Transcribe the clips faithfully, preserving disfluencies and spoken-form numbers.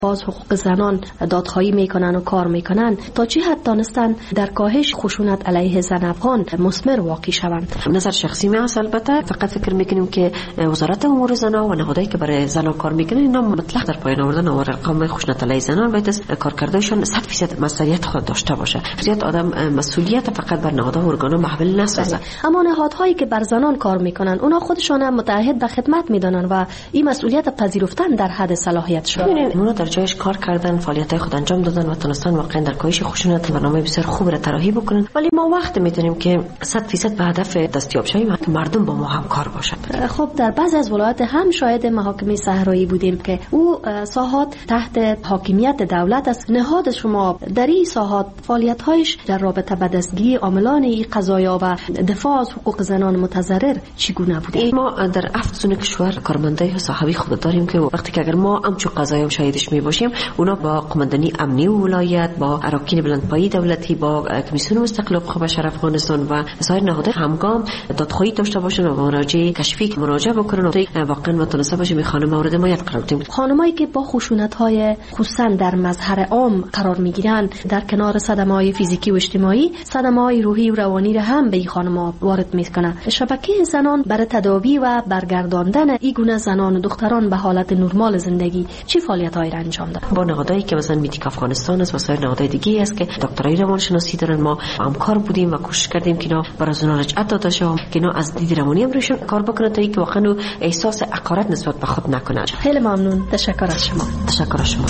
باز حقوق زنان دادخواهی میکنن و کار میکنن، تا چه حد دانستن در کاهش خشونت علیه زن افغان مثمر واقع شوند؟ نظر شخصی می است. البته فقط فکر میکنیم که وزارت امور زنان و نهادهایی که برای زنان کار میکنن اینا مطلق در پایان آوردن ارقام خشونت علیه زنان باید کارکردشون صد درصد مسئولیت خود داشته باشه. زیاد آدم مسئولیت فقط بر نهادها و ارگانها محمل نسازه. اما نهادهایی که بر زنان کار میکنن اونا خودشون هم متعهد به خدمت میدونن و این مسئولیت پذیرفتن در حد صلاحیتشون. ببینید اونا در جایش کار کردن، فعالیت‌های خود انجام دادن و تونستن واقعا در کاهش خشونت برنامه بسیار خوب را طراحی بکنن، ولی ما وقت میتونیم که صد درصد به هدف دستیاب شویم که مردم با ما همکار باشند. خب در بعضی از ولایات هم شاهد محاکمه صحرایی بودیم که او ساحات تحت حاکمیت دولت است. نهاد شما در این ساحات فعالیت‌هایش در رابطه با دستگیری عاملان این قضایا و دفاع از حقوق زنان متضرر چگونه بوده؟ ما در هفت زون کشور کارمندای صاحبی خود داریم که وقتی که اگر ما همچو قضایا شاهدش می باشیم، اونا با قماندانی امنی و ولایت، با اراکین بلندپایی دولتی، با کمیسیون مستقل حقوق بشر افغانستان و سایر نهادهای همگام دادخواهی داشته باشن و مراجعه کشفی مراجعه بکنن و واقعا متناسب باشه می خانم مورد حمایت قرار بدیم. خانمایی که با خشونت‌های خصوصا در مظهر عام قرار میگیرن، در کنار صدمه‌های فیزیکی و اجتماعی، صدمه‌های روحی و روانی را هم به این خانم‌ها وارد میکنه. شبکه زنان برای تداوی و برگرداندن این گونه زنان و دختران به حالت نرمال زندگی چه فعالیت‌هایی را انجام داد؟ با نهادهایی که مثلا میتیک افغانستان است و سایر نهادهای دیگه است که دکترای روانشناسی دارن، ما همکار بودیم و کوشش کردیم که اینا برای زنان رجعت داده شه، که اینا از دید روانی هم روشون کار بکنن تا اینکه واقعا احساس حقارت نسبت به خود نکنن. خیلی ممنون. تشکر از شما. تشکر از شما.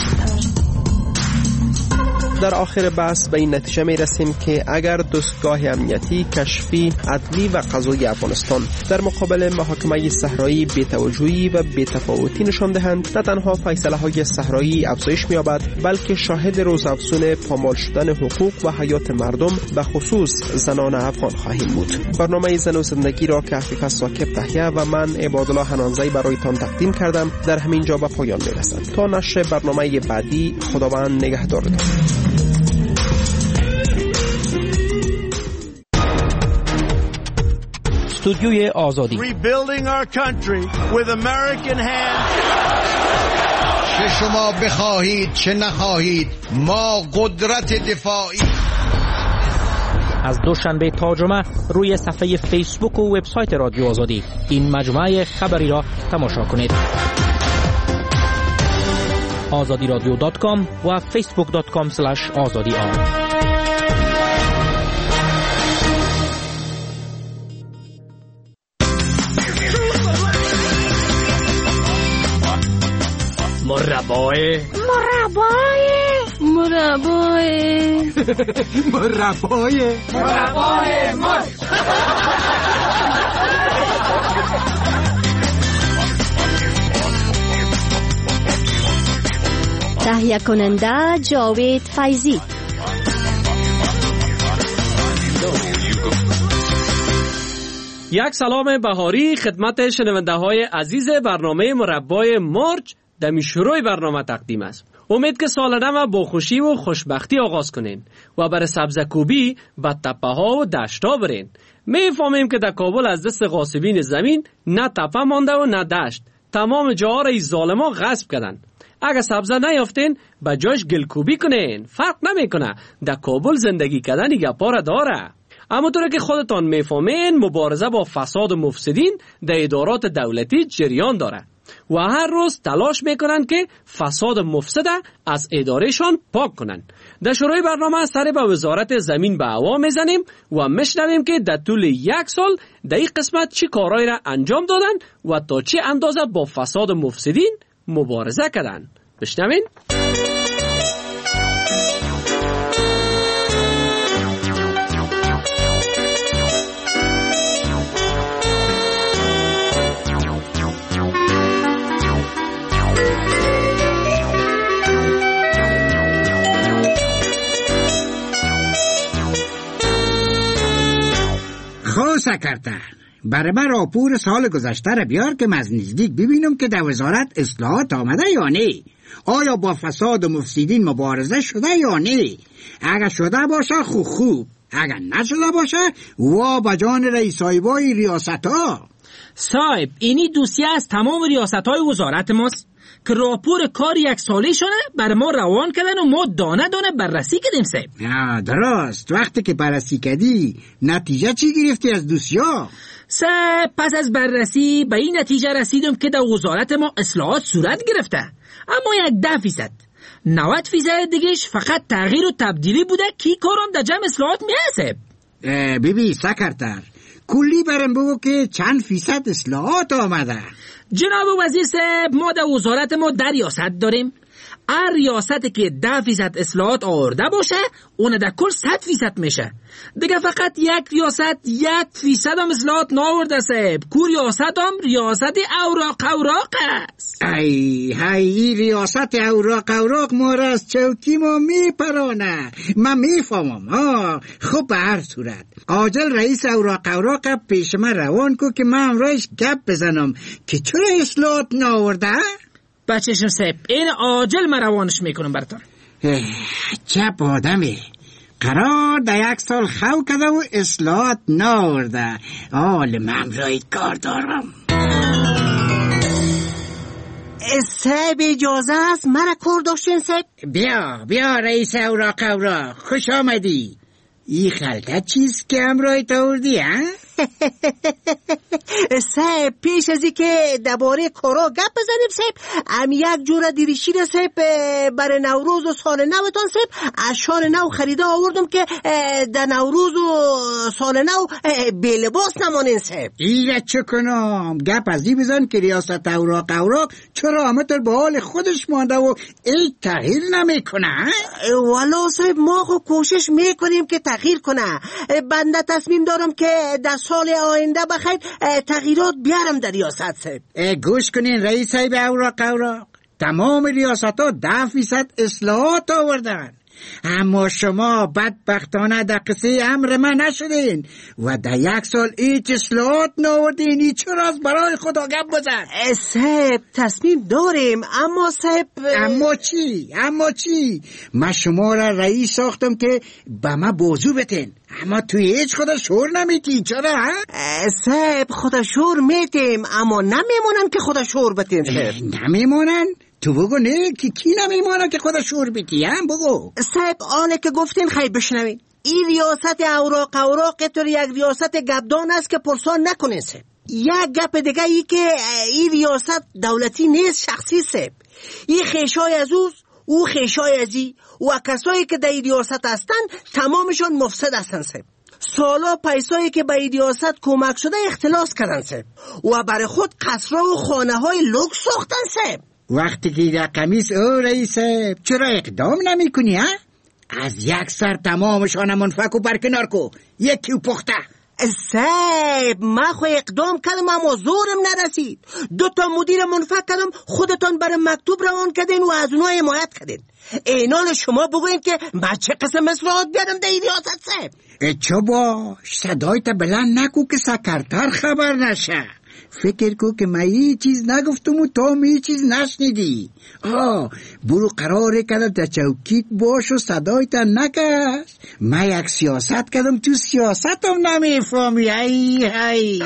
در آخر بحث به این نتیجه می رسیم که اگر دستگاه امنیتی، کشفی، عدلی و قضایی افغانستان در مقابل محاکمه صحرایی بی‌توجهی و بی‌تفاوتی نشان دهند، نه تنها فیصله های صحرایی افزایش می یابد، بلکه شاهد روزافزون پامال شدن حقوق و حیات مردم به خصوص زنان افغان خواهیم بود. برنامه زن و زندگی را که عفیف ثاقب تهیه و من عبادالله حنانزی برایتان تقدیم کردم در همین جا به پایان می رسد. تا نشر برنامه بعدی، خداوند نگهدارتان. استودیوی آزادی. Rebuilding our country with American hands. چه شما بخواهید چه نخواهید، ما قدرت دفاعی. از دوشنبه تا جمعه روی صفحه فیسبوک و وبسایت رادیو آزادی این مجموعه خبری را تماشا کنید. آزادی رادیو دات کام و فیسبوک دات کام اسلش آزادی آر. مربای مربای مربای مربای مربای مرد. تهیه کننده جاوید فیضی. یک سلام بهاری خدمت شنونده های عزیز برنامه مربای مرج در شروع برنامه تقدیم است. امید که سال نو با خوشی و خوشبختی آغاز کنین و برای سبزکوبی به تپه ها و دشتا برین. میفهمیم که در کابل از دست غاصبین زمین نه تپه مانده و نه دشت، تمام جاها را این ظالما غصب کردن. اگه سبزه نیافتین به جاش گلکوبی کنین، فرق نمیکنه. در کابل زندگی کردن گپا را داره. اما طوری که خودتان میفهمین مبارزه با فساد و مفسدین در ادارات دولتی جریان داره و هر روز تلاش میکنن که فساد مفسد از ادارهشان پاک کنن. در شروع برنامه سر به وزارت زمین به هوا میزنیم و میشنویم که در طول یک سال در این قسمت چی کارهایی را انجام دادن و تا چه اندازه با فساد مفسدین مبارزه کردن. بشنوین. خواه کرده برای من راپور سال گذشته را بیار که از نزدیک ببینم که در وزارت اصلاحات آمده یا نه. آیا با فساد و مفسدین مبارزه شده یا نه؟ اگر شده باشه خوب خوب، اگر نشده باشه و با جان رئیس صاحبای ریاست ها. صاحب اینی دوسیه از تمام ریاست های وزارت ماست. که راپور کار یک ساله شونه بر ما روان کردن و ما دانه دانه بررسی کردیم صاحب. درست. وقتی که بررسی کردی نتیجه چی گرفتی از دوسیا؟ صاحب پس از بررسی به این نتیجه رسیدم که در وزارت ما اصلاحات صورت گرفته، اما یک ده فیصد نود فیصد دیگهش فقط تغییر و تبدیلی بوده که کارم در جمع اصلاحات میاسه. بیبی سکرتر کلی برم بگو که چند فیصد اصلاحات آمده. جناب وزیر صاحب ما در وزارت ما در ریاست داریم. هر ریاستی که ده فیصد اصلاحات آورده باشه اون در کل صد فیصد میشه. دیگه فقط یک ریاست یک فیصد هم اصلاحات ناورده صاحب. کو ریاست هم ریاست اوراق اوراق است. ای های ریاست اوراق اوراق ما را از چوکی ما میپرانه. من میفهمم ها. خب به هر صورت عاجل رئیس اوراق اوراق پیش من روان کو که من امرایش گپ بزنم که چرا اصلاحات ناورده. بچه‌شون صاحب این عاجل من روانش میکنم براتون. چپ آدمه قرار در یک سال خو کده و اصلاحات ناورده. آل من رای کار دارم. صاحب اجازه است مرا کار داشتین صاحب؟ بیا بیا رئیس اوراق اوراق خوش آمدی. این خلطه چیز که امرای تاوردی ها؟ صاحب پیش از این که درباره کارا گپ بزنیم صاحب ام یک جوره دیریشین صاحب برای نوروز و سال نوتان صاحب از شال نو خریده آوردم که در نوروز و سال نو بی لباس نمانین صاحب. ایره چه کنم گپ از این بزن که ریاست اوراق اوراق چرا همتر به حال خودش مانده و ای تغییر نمی کنه؟ والا صاحب ما خو کوشش میکنیم که تغییر کنه. بنده تصمیم دارم که در سال آینده بخیر تغییرات بیارم در ریاست صاحب. گوش کنین رئیس صاحب اوراق اوراق تمام ریاست ها ده فیصد اصلاحات آوردن، اما شما بدبختانه در قصه امر من نشدین و در یک سال هیچ اصلاحات ناوردین. این چرا از برای خدا گپ بزن؟ صاحب تصمیم داریم اما صاحب اما چی؟ اما چی؟ من شما را رئیس ساختم که به من بازو بتین، اما توی هیچ خدا شور نمیتی. چرا؟ صاحب خدا شور میتیم اما نمیمونن که خدا شور بتیم صاحب. نمیمونن؟ تو بگو نه که کی نمیمونه که خدا شور بیتی هم بگو. صاحب آنه که گفتین خیلی بشنوین. این ریاست اوراق اوراق طور یک ریاست گبدان است که پرسان نکنین صاحب. یک گپ دیگه ای که این ریاست دولتی نیست شخصی صاحب. این خیشای از اوز او خیشای از ای و کسایی که در این ریاست هستن تمامشان مفسد هستن صاحب. سالا پیسایی که به این ریاست کمک شده اختلاس کردن صاحب و برای خود قصرها و خانه های لوکس ساختن صاحب. وقتی که در قمیس او رئیس چرا اقدام نمی کنی ها؟ از یک سر تمامشان منفک و برکنار کو یکی و پخته. صاحب من خو اقدام کردم اما زورم نرسید. دو تا مدیر منفک کردم خودتان برای مکتوب روان کردین و از اونها حمایت کردین. اینال شما بگوین که من چه قسم اصلاحات بیارم در این ریاست صاحب. چه باش صدایت بلند نکو که سکرتر خبر نشه. فکر کو که من هیچ چیز نگفتم و تو هم هیچ چیز نشنیدی. آه برو قراره کده در چوکیت باش و صدایت نکش. من یک سیاست کردم تو سیاست هم نمیفهمی. ای ای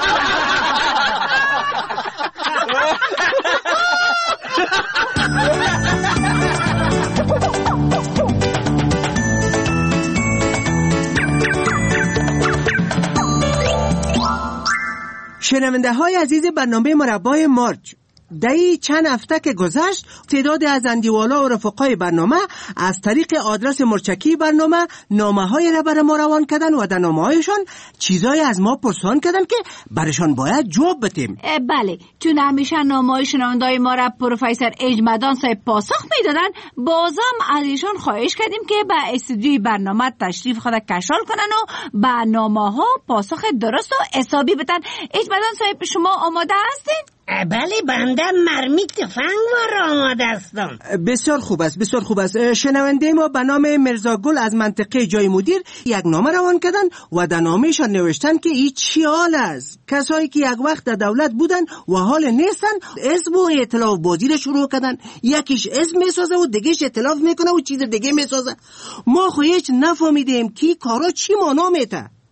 شنونده های عزیز برنامه مربای مارج، دهی چند هفته که گذشت تعداد از اندیوالا و رفقای برنامه از طریق آدرس مرچکی برنامه نامه های را برای ما روان کردن و در نامه هایشان چیزای از ما پرسان کردن که برشان باید جواب بتیم. بله چون همیشه نامه های شنونده های ما را پروفسور اجمدان صاحب پاسخ میدادن، بازم از ایشان خواهش کردیم که به استودیوی برنامه تشریف خود کشال کنن و به نامه ها پاسخ درست و حسابی بدن. اجمدان صاحب شما آماده هستین؟ بله بنده مرمی تفنگ وار آماده هستم. بسیار خوب است بسیار خوب است. شنونده ما به نام مرزا گل از منطقه جای مدیر یک نامه روان کردن و در نامه‌شان نوشتن که این چی حال است. کسایی که یک وقت در دولت بودن و حال نیستن اسم و ائتلاف بازی را شروع کردن. یکیش اسم میسازه و دیگهش ائتلاف میکنه و چیز دیگه میسازه. ما خو هیچ نفهمیدیم که کارا چی معنا میته.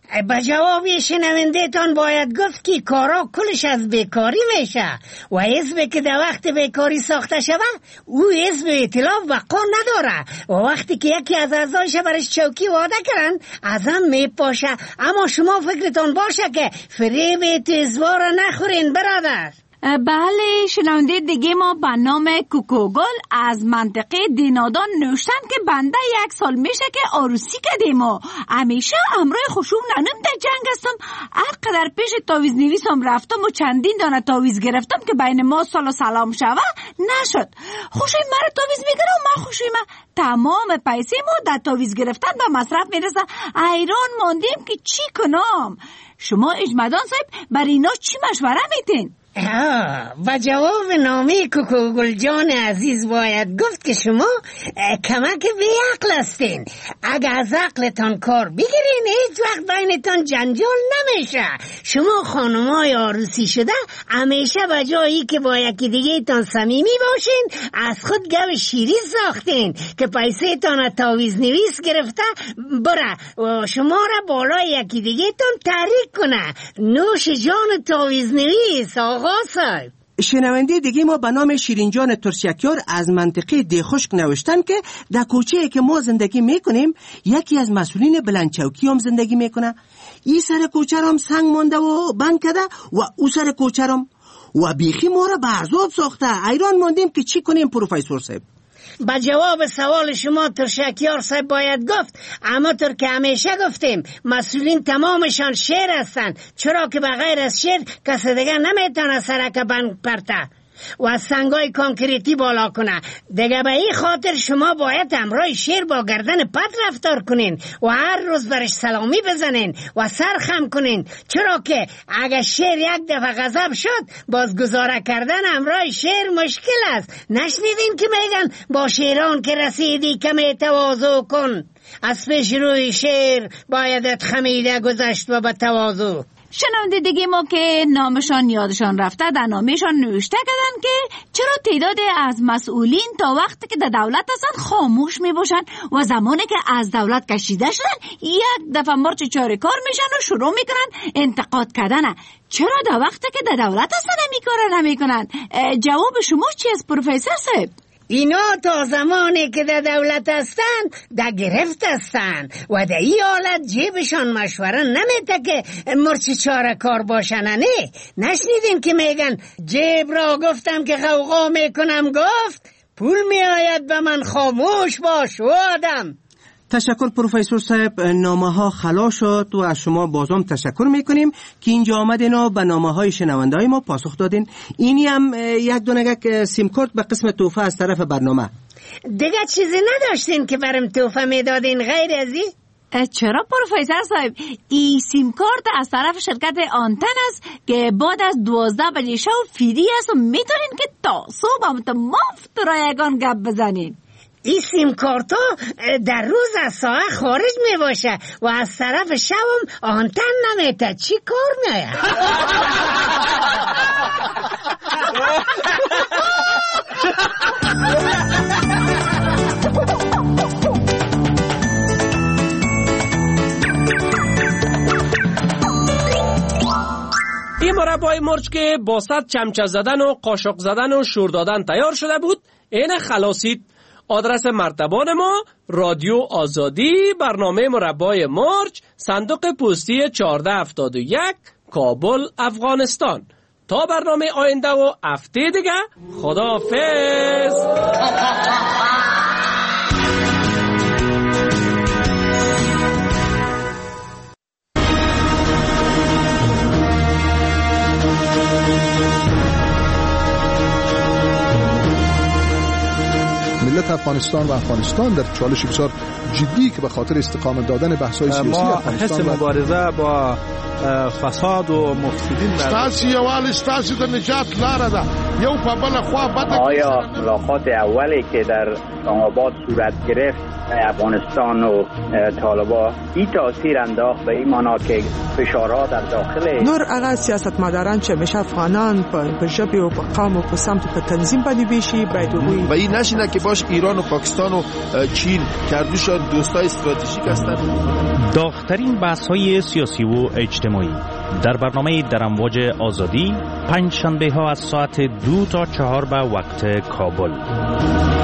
به جواب شنونده تان باید گفت که کارا کلش از بیکاری میشه و حزبی که در وقت بیکاری ساخته شود او حزب ائتلاف بقا نداره و وقتی که یکی از اعضایش برش چوکی وعده کردن از هم میپاشه. اما شما فکرتان باشه که فریب تیزوار را نخورین برادر. بله شنونده دیگه ما به نام کوکوگل از منطقه دینادان نوشتن که بنده یک سال میشه که عروسی کردیم و همیشه امروی خوشوم ننم در جنگ هستم. هر قدر پیش تاویز نویسم رفتم و چندین دانه تاویز گرفتم که بین ما سال و سلام شوه نشد. خوشوی مرا تاویز میگیره و من خوشوی من تمام پیسه ما در تاویز گرفتن به مصرف میرسه. ایران ماندیم که چی کنم. شما اجمدان صاحب بر اینا چی مشوره میتین؟ و جواب نامه کوکوگل جان عزیز باید گفت که شما کمک بی عقل هستین. اگه از عقلتان کار بگیرین هیچ وقت بینتان جنجال نمیشه. شما خانمای عروسی شده همیشه به جایی که با یکی دیگه تان صمیمی باشین از خود گو شیری ساختین که پیسه تان تاویز نویس گرفته بره و شما را بالای یکی دیگه تان تحریک کنه. نوش جان تاویز نویس آقا صاحب. شنونده دیگه ما به نام شیرینجان ترسیکیار از منطقه دیخشک نوشتن که در کوچه که ما زندگی میکنیم یکی از مسئولین بلندچوکی هم زندگی میکنه. این سر کوچه هم سنگ مانده و بند کرده و او سر کوچه هم و بیخی ما را برزاد ساخته. ایران ماندیم که چی کنیم پروفسور صاحب؟ با جواب سوال شما ترشکیار صاحب باید گفت اما طور که همیشه گفتیم مسئولین تمامشان شیر هستن، چرا که بغیر از شیر کسی دیگه نمیتونه سرک بند پرته و از سنگای کانکریتی بالا کنه. دیگه به این خاطر شما باید همراه شیر با گردن پت رفتار کنین و هر روز برش سلامی بزنین و سر خم کنین، چرا که اگه شیر یک دفعه غضب شد باز گزاره کردن همراه شیر مشکل است. نشنیدین که میگن با شیران که رسیدی کمی تواضع کن، از پیش روی شیر بایدت خمیده گذشت و به تواضع. شنونده دیگه ما که نامشان یادشان رفته در نامشان نوشته کردن که چرا تعداد از مسئولین تا وقتی که در دولت هستن خاموش می باشن و زمانی که از دولت کشیده شدن یک دفعه مرچ چاره کار میشن و شروع میکنن انتقاد کردن. چرا در وقتی که در دولت هستن نمی کارن نمی کنن؟ جواب شما چی است پروفسور صاحب؟ اینا تا زمانی که در دولت هستن در گرفت هستن و در این حالت جیبشان مشوره نمیده که مرچ چاره کار باشن. نه نشنیدین که میگن جیب را گفتم که غوغا میکنم گفت پول میآید به من خاموش باش و آدم. تشکر پروفسور صاحب، نامه ها خلاص شد و از شما بازم تشکر میکنیم که اینجا آمدین و به نامه های شنونده های ما پاسخ دادین. اینی هم یک دونگک سیم کارت به قسم توفه از طرف برنامه. دیگه چیزی نداشتین که برم توفه میدادین غیر از این؟ چرا پروفسور صاحب؟ این سیم کارت از طرف شرکت آنتن است که بعد از دوازده بجه شب فری است و میتونین که تا صبح هم تا مفت رایگان گپ بزنین. این سیم کارتا در روز از ساعت خارج می باشه و از طرف شبم آنتن نمیته. چی کار میاید؟ این مربای مرچ که با صد چمچه زدن و قاشق زدن و شور دادن تیار شده بود این خلاصید. آدرس مرتبان ما رادیو آزادی، برنامه مربای مرچ، صندوق پستی چهارده هفتاد و یک، کابل، افغانستان. تا برنامه آینده و هفته دیگه خداحافظ. ملت افغانستان و افغانستان در چالش بسیار جدی که به خاطر استقامت دادن بحث‌های سیاسی افغانستان حس مبارزه با فساد و مفسدین ستاسو یوال ستاسو د نجات لاره ده. یو په بل خوا بده. آیا ملاقات اولی که در اسلام آباد صورت گرفت افغانستان و طالبان این تاثیر انداخت به این معنا که فشارها در داخل نور هغه سیاستمداران چې همیشه افغانان په ژبې او په قوم او په سمت په تنظیم باندې ویشي باید وګوري و این نشینه که باش ایران و پاکستان و چین کردوشان دوستای استراتژیک هستند. داغ‌ترین بحث‌های سیاسی و اجتماعی در برنامه در امواج آزادی پنج شنبه ها از ساعت دو تا چهار به وقت کابل.